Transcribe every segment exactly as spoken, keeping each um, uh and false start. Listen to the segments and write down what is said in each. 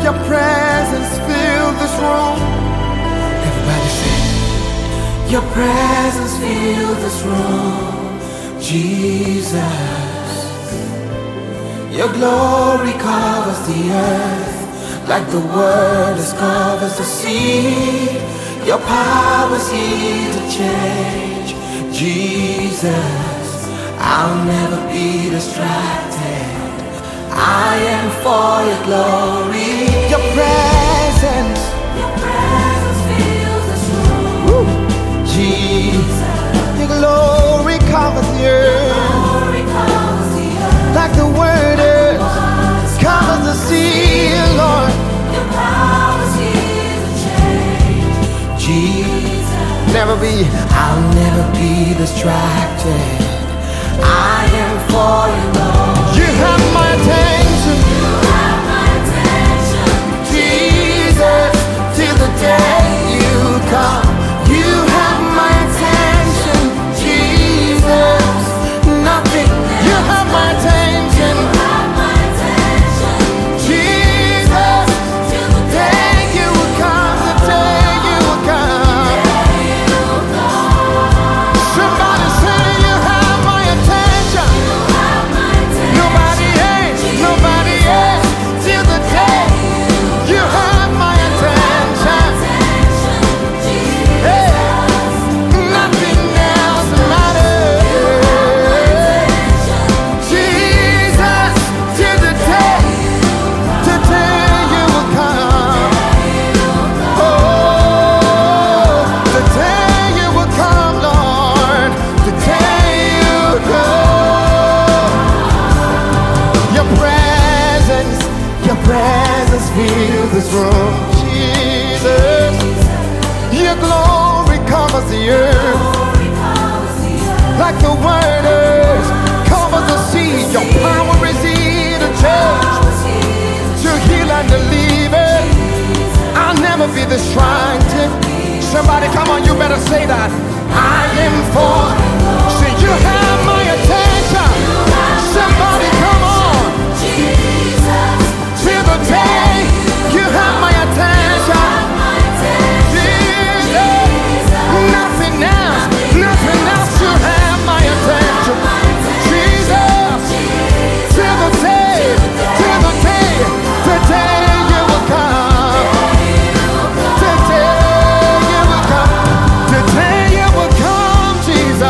Your presence fill this room. Everybody say, your presence fill this room, Jesus. Your glory covers the earth like the waters covers the sea. Your power's here to change, Jesus. I'll never be distracted. I am for your glory. Your presence, your presence fills this room. Woo. Jesus, your glory covers the earth, glory covers the earth. Like the waters covers the sea, Lord. Your power's here to change, Jesus. Never be, I'll never be distracted. I am for you, Lord. You have my attention. You have my attention, Jesus, till the day you come. You have my attention, Jesus. Nothing. You have my attention. You have my attention, Jesus, till the day you will come. The day you will come. Somebody say you have my attention. You have my attention. Nobody else, nobody else, till the day you have my attention. Hey, nothing else matters. Jesus, till the day, the day you will come. Oh, the day you will come, Lord. The day you come. Your presence, your presence fills this room, Jesus. Your glory covers the earth like the waters cover the sea. Your power is here to change, to heal and deliver. I'll never be distracted. Somebody come on, you better say that. I am for. Say you have my attention. Somebody come on. Till the day you have my attention. Jesus, nothing else, nothing else. You have my attention. Jesus, till the day, till the day, the day you will come. The day you will come, the day you will come, Jesus.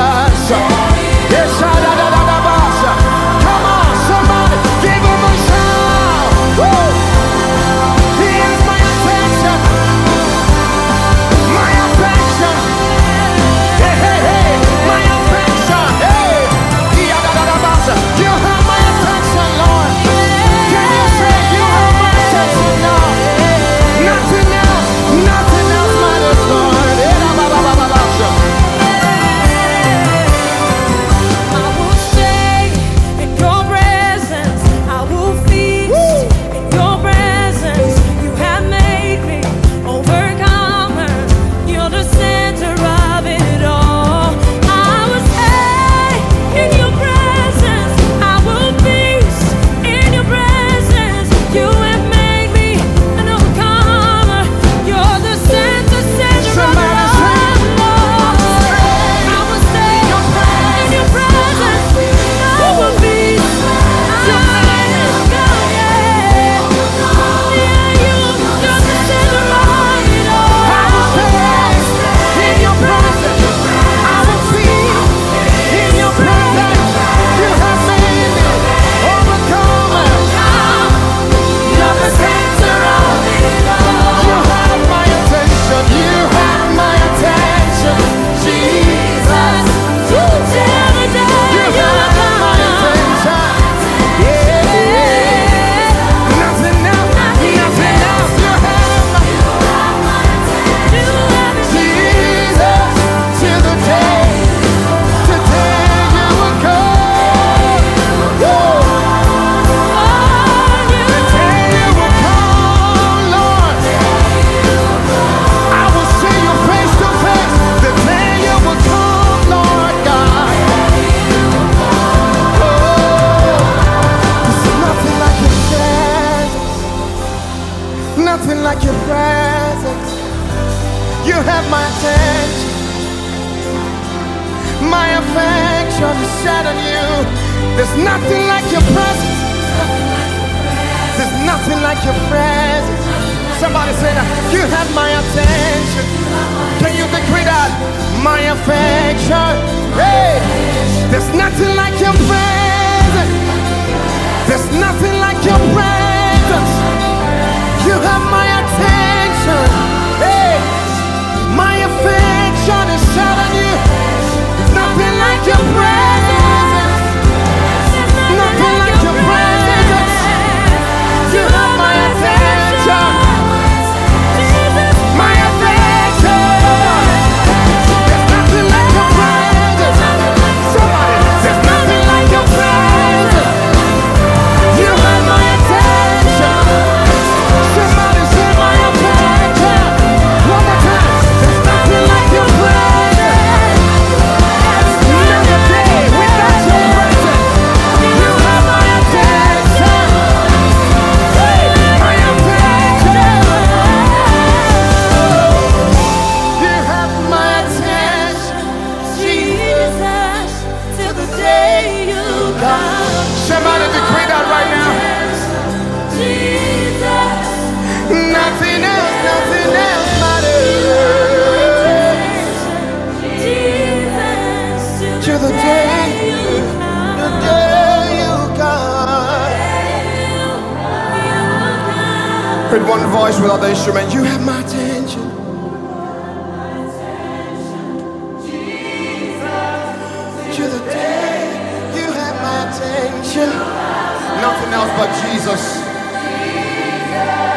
nothing like your presence. You have my attention. My affection is set on you. There's nothing like your presence. There's nothing like your presence. Somebody say that. You have my attention. Can you decree that? My affection. Hey, there's nothing like your presence. There's nothing like your presence. You have my attention. Hey, my affection is set on you. Nothing like your presence. Nothing like your presence. You have my attention. My affection. There's nothing like your presence. Somebody, there's nothing like your presence. You have my attention. Somebody say my affection. One more time. There's nothing like your presence. Another day without your presence. You have my attention. Hey, my affection. You have my attention, Jesus, till the day you come. Somebody decree that right now. Jesus, nothing else, nothing else matters. Jesus, till the day you come. The day you come. With one voice without the instrument, you have my attention. To the day you have my attention. Nothing else but Jesus.